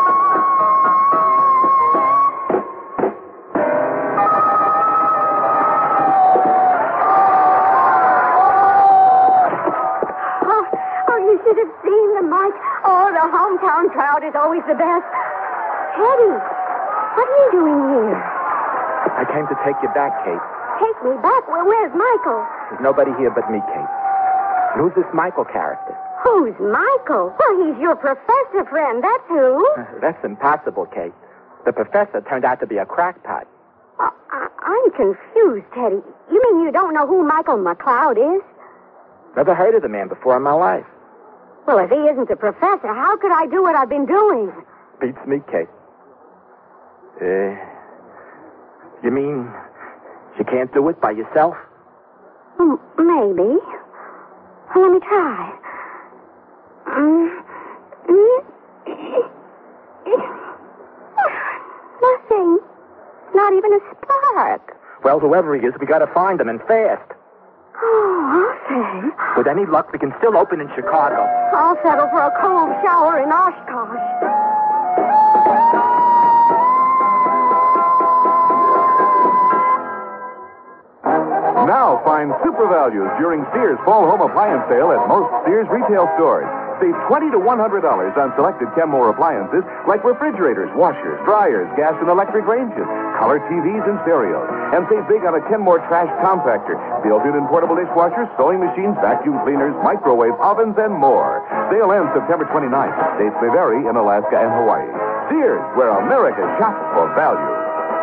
Speaker 3: Oh, oh, you should have seen them, Mike. Oh, the hometown crowd is always the best. Teddy, what are you doing here?
Speaker 2: I came to take you back, Kate.
Speaker 3: Take me back? Well, where's Michael?
Speaker 2: There's nobody here but me, Kate. And who's this Michael character?
Speaker 3: Who's Michael? Well, he's your professor friend, that's who.
Speaker 2: That's impossible, Kate. The professor turned out to be a crackpot.
Speaker 3: Uh, I- I'm confused, Teddy. You mean you don't know who Michael McLeod is?
Speaker 2: Never heard of the man before in my life.
Speaker 3: Well, if he isn't a professor, how could I do what I've been doing?
Speaker 2: Beats me, Kate. Uh, you mean you can't do it by yourself?
Speaker 3: Mm, maybe. Well, let me try. Mm, mm, nothing. Not even a spark.
Speaker 2: Well, whoever he is, we gotta find him, and fast.
Speaker 3: Oh, I'll say.
Speaker 2: With any luck, we can still open in Chicago.
Speaker 3: I'll settle for a cold shower in Oshkosh.
Speaker 9: Now
Speaker 14: find super values during Sears Fall Home Appliance Sale at most Sears retail stores. Save twenty to one hundred dollars on selected Kenmore appliances like refrigerators, washers, dryers, gas and electric ranges, color T Vs and stereos. And save big on a Kenmore trash compactor, built-in and portable dishwashers, sewing machines, vacuum cleaners, microwave ovens, and more. Sale ends September twenty-ninth. Dates may vary in Alaska and Hawaii. Sears, where America shops for value.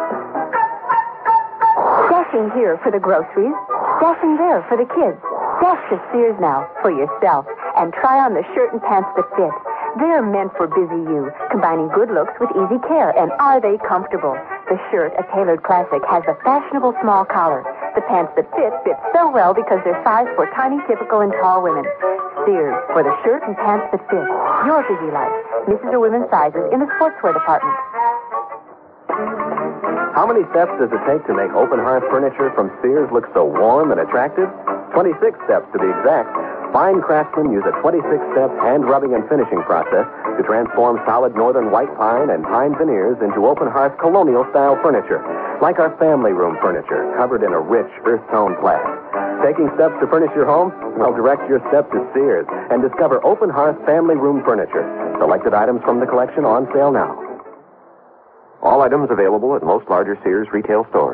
Speaker 15: Dashing here for the groceries, dashing there for the kids. Dash to Sears now for yourself and try on the shirt and pants that fit. They're meant for busy you, combining good looks with easy care. And are they comfortable? The shirt, a tailored classic, has a fashionable small collar. The pants that fit fit so well because they're sized for tiny, typical, and tall women. Sears for the shirt and pants that fit. Your busy life. Misses or women's sizes in the sportswear department.
Speaker 16: How many steps does it take to make open hearth furniture from Sears look so warm and attractive? twenty-six steps to be exact. Fine craftsmen use a twenty-six step hand rubbing and finishing process to transform solid northern white pine and pine veneers into open hearth colonial style furniture, like our family room furniture, covered in a rich earth tone plaid. Taking steps to furnish your home? Well, direct your step to Sears and discover open hearth family room furniture. Selected items from the collection on sale now.
Speaker 1: All items available at most larger Sears retail stores.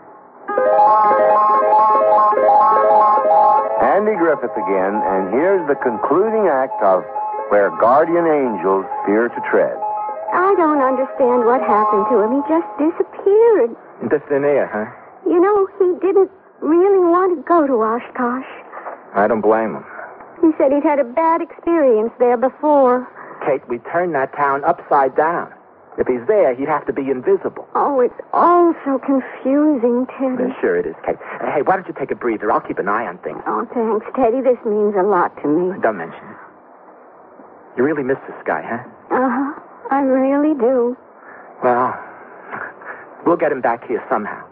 Speaker 6: Andy Griffith again, and here's the concluding act of Where Guardian Angels Fear to Tread.
Speaker 3: I don't understand what happened to him. He just disappeared.
Speaker 2: Into thin air, huh?
Speaker 3: You know, he didn't really want to go to Oshkosh.
Speaker 2: I don't blame him.
Speaker 3: He said he'd had a bad experience there before.
Speaker 2: Kate, we turned that town upside down. If he's there, he'd have to be invisible.
Speaker 3: Oh, it's all so confusing, Teddy.
Speaker 2: Yeah, sure it is, Kate. Uh, hey, why don't you take a breather? I'll keep an eye on things.
Speaker 3: Oh, thanks, Teddy. This means a lot to me.
Speaker 2: Don't mention it. You really miss this guy, huh?
Speaker 3: Uh-huh. I really do.
Speaker 2: Well, we'll get him back here somehow.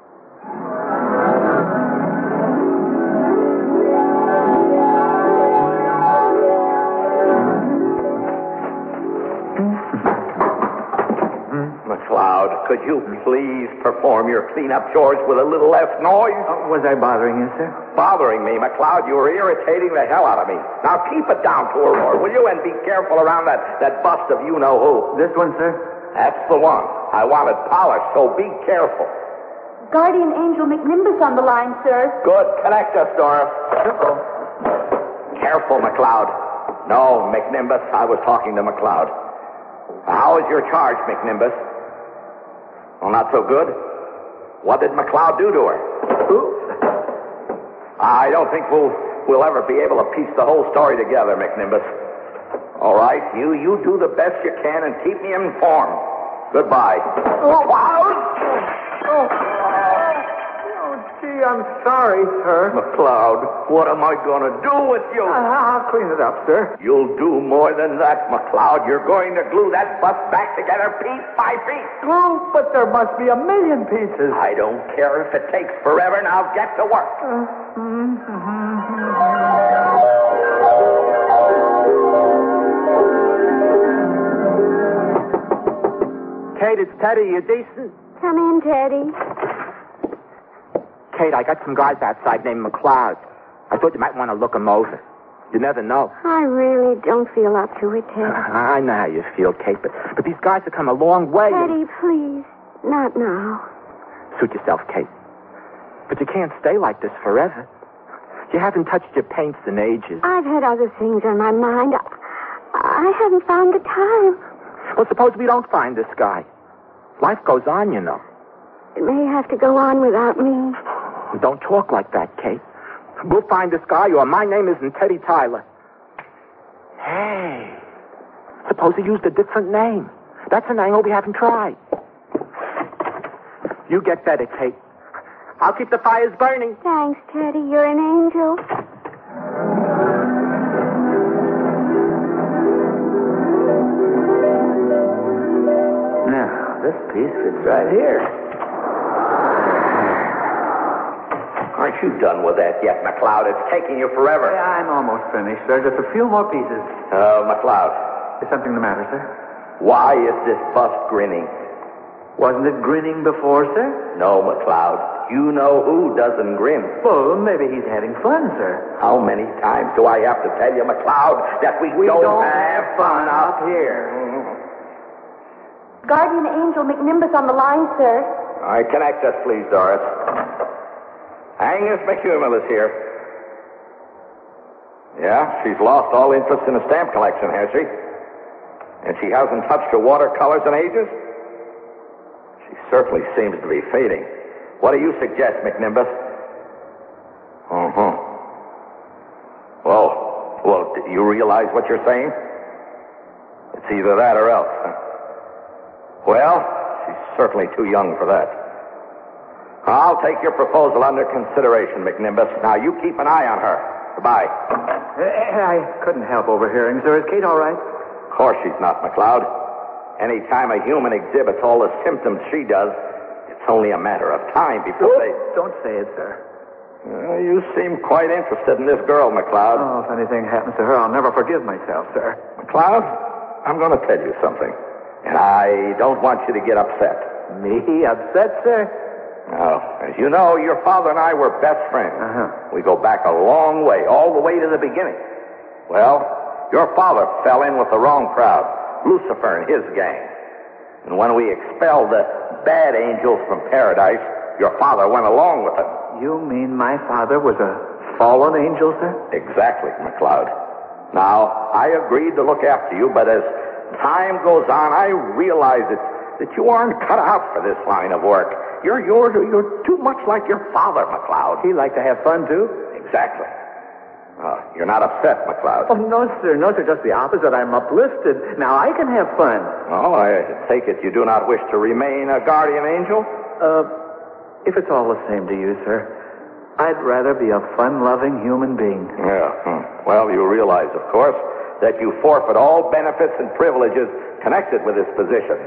Speaker 7: McLeod, could you please perform your cleanup chores with a little less noise?
Speaker 8: Uh, was I bothering you, sir?
Speaker 7: Bothering me, McLeod? You were irritating the hell out of me. Now keep it down to a roar, will you? And be careful around that, that bust of you-know-who.
Speaker 8: This one, sir?
Speaker 7: That's the one. I want it polished, so be careful.
Speaker 13: Guardian Angel McNimbus on the line, sir.
Speaker 7: Good. Connect us, Dora. Careful, McLeod. No, McNimbus. I was talking to McLeod. How is your charge, McNimbus? Well, not so good. What did McLeod do to her? I don't think we'll we'll ever be able to piece the whole story together, McNimbus. All right, you you do the best you can and keep me informed. Goodbye.
Speaker 8: Oh, oh, gee, I'm sorry, sir.
Speaker 7: McLeod, what am I going to do with you?
Speaker 8: Uh, I'll clean it up, sir.
Speaker 7: You'll do more than that, McLeod. You're going to glue that bus back together piece by piece.
Speaker 8: Oh, but there must be a million pieces.
Speaker 7: I don't care if it takes forever. Now get to work.
Speaker 8: Uh, mm-hmm.
Speaker 2: Kate, it's Teddy. You decent?
Speaker 3: Come in, Teddy.
Speaker 2: Kate, I got some guys outside named McLeod. I thought you might want to look them over. You never know.
Speaker 3: I really don't feel up to it, Teddy.
Speaker 2: I know how you feel, Kate, but, but these guys have come a long way.
Speaker 3: Teddy, please. Not now.
Speaker 2: Suit yourself, Kate. But you can't stay like this forever. You haven't touched your paints in ages.
Speaker 3: I've had other things on my mind. I, I haven't found the time.
Speaker 2: Well, suppose we don't find this guy. Life goes on, you know.
Speaker 3: It may have to go on without me.
Speaker 2: Don't talk like that, Kate. We'll find this guy, or my name isn't Teddy Tyler. Hey, suppose he used a different name. That's an angle we haven't tried. You get better, Kate. I'll keep the fires burning.
Speaker 3: Thanks, Teddy. You're an angel.
Speaker 8: Now, this piece fits right here.
Speaker 7: Aren't you done with that yet, McLeod? It's taking you forever.
Speaker 8: Yeah, I'm almost finished, sir. Just a few more pieces.
Speaker 7: Uh, McLeod.
Speaker 8: Is something the matter, sir?
Speaker 7: Why is this bust grinning?
Speaker 8: Wasn't it grinning before, sir?
Speaker 7: No, McLeod. you know who doesn't grin.
Speaker 8: Well, maybe he's having fun, sir.
Speaker 7: How many times do I have to tell you, McLeod, that we,
Speaker 8: We
Speaker 7: don't,
Speaker 8: don't
Speaker 7: have fun up here?
Speaker 13: Guardian Angel McNimbus on the line, sir.
Speaker 7: All right, connect us, please, Doris. Angus McCumulus here. Yeah, she's lost all interest in the stamp collection, has she? And she hasn't touched her watercolors in ages? She certainly seems to be fading. What do you suggest, McNimbus? Uh-huh. Well, well, do you realize what you're saying? It's either that or else. Huh? Well, she's certainly too young for that. I'll take your proposal under consideration, McNimbus. Now, you keep an eye on her. Goodbye.
Speaker 8: I couldn't help overhearing, sir. Is Kate all right?
Speaker 7: Of course she's not, McLeod. Any time a human exhibits all the symptoms she does, it's only a matter of time before
Speaker 8: Ooh,
Speaker 7: they...
Speaker 8: Don't say it, sir.
Speaker 7: Uh, you seem quite interested in this girl, McLeod.
Speaker 8: Oh, if anything happens to her, I'll never forgive myself, sir.
Speaker 7: McLeod, I'm going to tell you something. And I don't want you to get upset.
Speaker 8: Me upset, sir?
Speaker 7: Now, as you know, your father and I were best friends.
Speaker 8: Uh-huh.
Speaker 7: We go back a long way, all the way to the beginning. Well, your father fell in with the wrong crowd, Lucifer and his gang. And when we expelled the bad angels from paradise, your father went along with it.
Speaker 8: You mean my father was a fallen angel, sir?
Speaker 7: Exactly, McLeod. Now, I agreed to look after you, but as time goes on, I realize that, that you aren't cut out for this line of work. You're, you're, you're too much like your father, McLeod.
Speaker 8: He liked to have fun, too?
Speaker 7: Exactly. Uh, you're not upset, McLeod.
Speaker 8: Oh, no, sir. No, sir. Just the opposite. I'm uplifted. Now I can have fun.
Speaker 7: Oh, I take it you do not wish to remain a guardian angel?
Speaker 8: Uh, if it's all the same to you, sir, I'd rather be a fun-loving human being.
Speaker 7: Yeah. Hmm. Well, you realize, of course, that you forfeit all benefits and privileges connected with this position.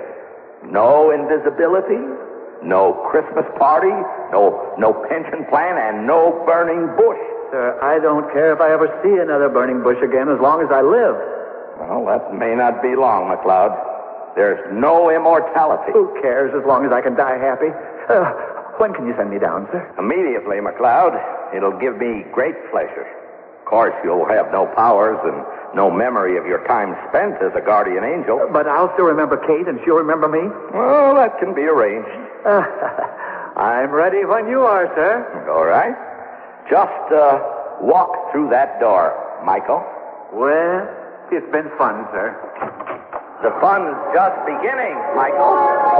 Speaker 7: No invisibility, no Christmas party, no no pension plan, and no burning bush.
Speaker 8: Sir, I don't care if I ever see another burning bush again as long as I live.
Speaker 7: Well, that may not be long, McLeod. There's no immortality.
Speaker 8: Who cares as long as I can die happy? Uh, when can you send me down, sir?
Speaker 7: Immediately, McLeod. It'll give me great pleasure. Of course, you'll have no powers and no memory of your time spent as a guardian angel.
Speaker 8: But I'll still remember Kate, and she'll remember me?
Speaker 7: Well, that can be arranged.
Speaker 8: Uh, I'm ready when you are, sir.
Speaker 7: All right. Just uh, walk through that door, Michael.
Speaker 8: Well, it's been fun, sir.
Speaker 7: The fun's just beginning, Michael.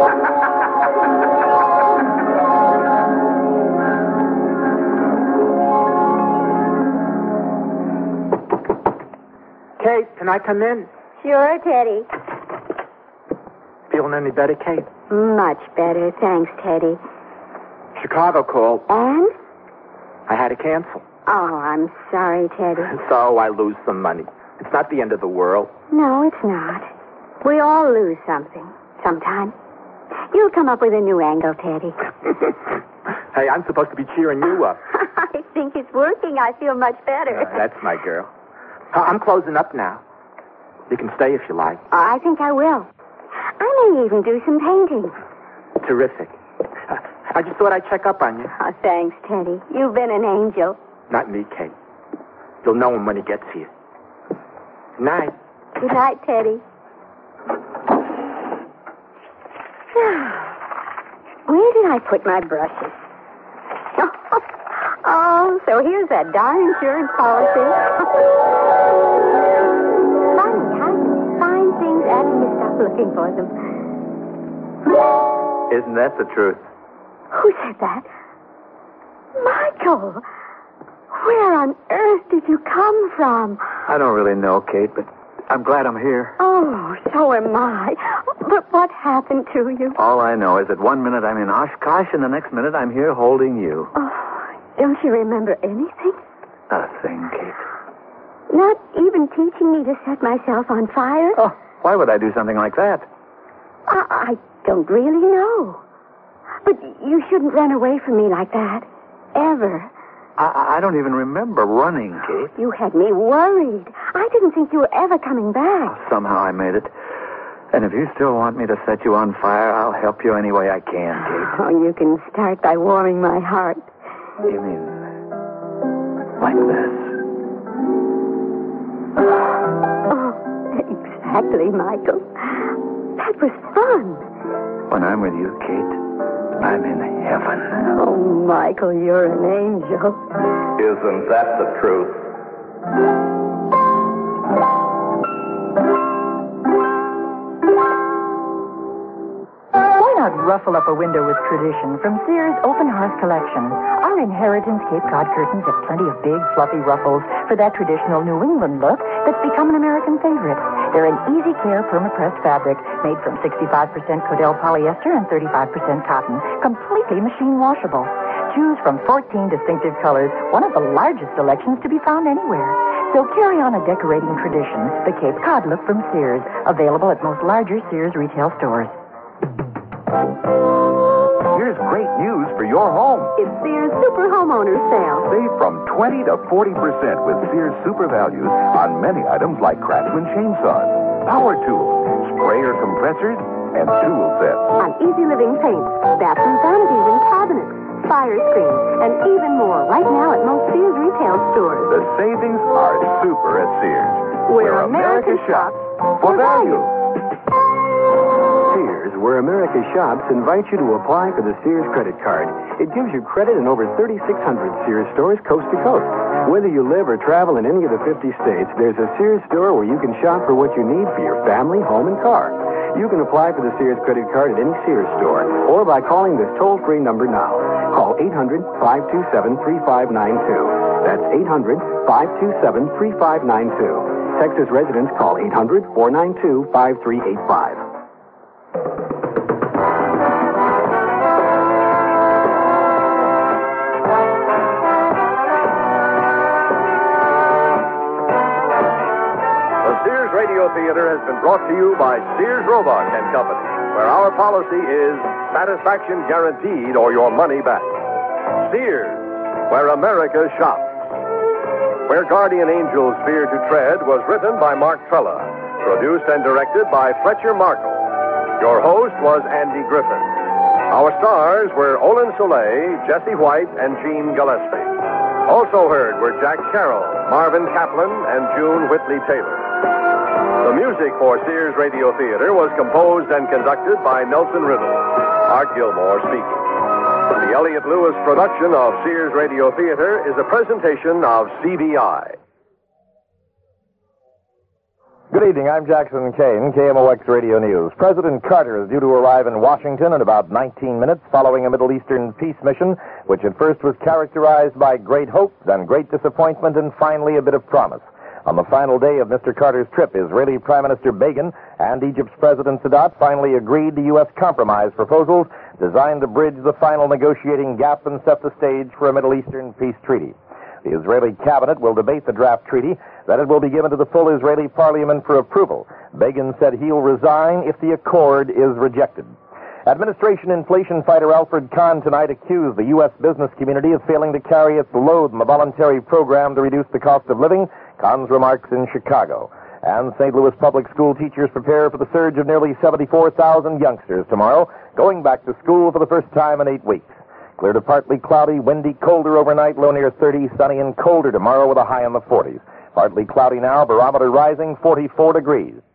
Speaker 2: Kate, can I come in?
Speaker 3: Sure, Teddy.
Speaker 2: Feeling any better, Kate?
Speaker 3: Much better, thanks, Teddy.
Speaker 2: Chicago called.
Speaker 3: And?
Speaker 2: I had to cancel.
Speaker 3: Oh, I'm sorry, Teddy.
Speaker 2: So I lose some money. It's not the end of the world.
Speaker 3: No, it's not. We all lose something, sometime. You'll come up with a new angle, Teddy.
Speaker 2: Hey, I'm supposed to be cheering you up.
Speaker 3: I think it's working. I feel much better.
Speaker 2: Uh, that's my girl. I'm closing up now. You can stay if you like.
Speaker 3: I think I will. I may even do some painting.
Speaker 2: Terrific. Uh, I just thought I'd check up on you.
Speaker 3: Oh, thanks, Teddy. You've been an angel.
Speaker 2: Not me, Kate. You'll know him when he gets here. Good night.
Speaker 3: Good night, Teddy. Where did I put my brushes? Oh, so here's that darn insurance policy. Funny how you find things after you stop looking for them.
Speaker 8: Isn't that the truth?
Speaker 3: Who said that? Michael! Where on earth did you come from?
Speaker 8: I don't really know, Kate, but I'm glad I'm here.
Speaker 3: Oh, so am I. But what happened to you?
Speaker 8: All I know is that one minute I'm in Oshkosh and the next minute I'm here holding you.
Speaker 3: Oh, don't you remember anything?
Speaker 8: Nothing, Kate.
Speaker 3: Not even teaching me to set myself on fire?
Speaker 8: Oh, why would I do something like that?
Speaker 3: I, I don't really know. But you shouldn't run away from me like that. Ever.
Speaker 8: I, I don't even remember running, Kate.
Speaker 3: You had me worried. I didn't think you were ever coming back.
Speaker 8: Somehow I made it. And if you still want me to set you on fire, I'll help you any way I can, Kate.
Speaker 3: Oh, you can start by warming my heart.
Speaker 8: You mean like this?
Speaker 3: Oh, exactly, Michael. That was fun.
Speaker 8: When I'm with you, Kate, I'm in heaven.
Speaker 3: Oh, Michael, you're an angel.
Speaker 7: Isn't that the truth?
Speaker 17: Why not ruffle up a window with tradition from Sears Open Hearth Collection? Our Inheritance Cape Cod curtains have plenty of big, fluffy ruffles for that traditional New England look that's become an American favorite. They're an easy care perma-pressed fabric made from sixty-five percent Codell polyester and thirty-five percent cotton, completely machine washable. Choose from fourteen distinctive colors, one of the largest selections to be found anywhere. So carry on a decorating tradition, the Cape Cod look from Sears, available at most larger Sears retail stores.
Speaker 14: Here's great news for your home.
Speaker 3: It's Sears Super Homeowners Sale.
Speaker 14: Save from twenty to forty percent with Sears Super Values on many items like Craftsman chainsaws, power tools, sprayer compressors, and tool sets.
Speaker 3: On easy living paints, bathroom vanities and cabinets, fire screens, and even more right now at most Sears retail stores.
Speaker 14: The savings are super at Sears.
Speaker 3: Where America shops
Speaker 14: for value.
Speaker 4: Sears, where America shops, invites you to apply for the Sears credit card. It gives you credit in over thirty-six hundred Sears stores coast to coast. Whether you live or travel in any of the fifty states, there's a Sears store where you can shop for what you need for your family, home, and car. You can apply for the Sears credit card at any Sears store or by calling this toll-free number now. Call eight hundred, five two seven, three five nine two. That's eight hundred, five two seven, three five nine two. Texas residents call eight hundred, four nine two, five three eight five.
Speaker 1: Radio Theater has been brought to you by Sears Roebuck and Company, where our policy is satisfaction guaranteed or your money back. Sears, where America shops. Where Guardian Angels Fear to Tread was written by Mark Trella, produced and directed by Fletcher Markle. Your host was Andy Griffin. Our stars were Olin Soleil, Jesse White, and Gene Gillespie. Also heard were Jack Carroll, Marvin Kaplan, and June Whitley Taylor. The music for Sears Radio Theater was composed and conducted by Nelson Riddle. Art Gilmore speaking. The Elliott Lewis production of Sears Radio Theater is a presentation of C B I.
Speaker 18: Good evening, I'm Jackson Kane, K M O X Radio News. President Carter is due to arrive in Washington in about nineteen minutes following a Middle Eastern peace mission, which at first was characterized by great hope, then great disappointment, and finally a bit of promise. On the final day of Mister Carter's trip, Israeli Prime Minister Begin and Egypt's President Sadat finally agreed to U S compromise proposals designed to bridge the final negotiating gap and set the stage for a Middle Eastern peace treaty. The Israeli cabinet will debate the draft treaty, then it will be given to the full Israeli parliament for approval. Begin said he'll resign if the accord is rejected. Administration inflation fighter Alfred Kahn tonight accused the U S business community of failing to carry its load in the voluntary program to reduce the cost of living. Kahn's remarks in Chicago. And Saint Louis public school teachers prepare for the surge of nearly seventy-four thousand youngsters tomorrow, going back to school for the first time in eight weeks. Clear to partly cloudy, windy, colder overnight, low near thirty, sunny and colder tomorrow with a high in the forties. Partly cloudy now, barometer rising, forty-four degrees.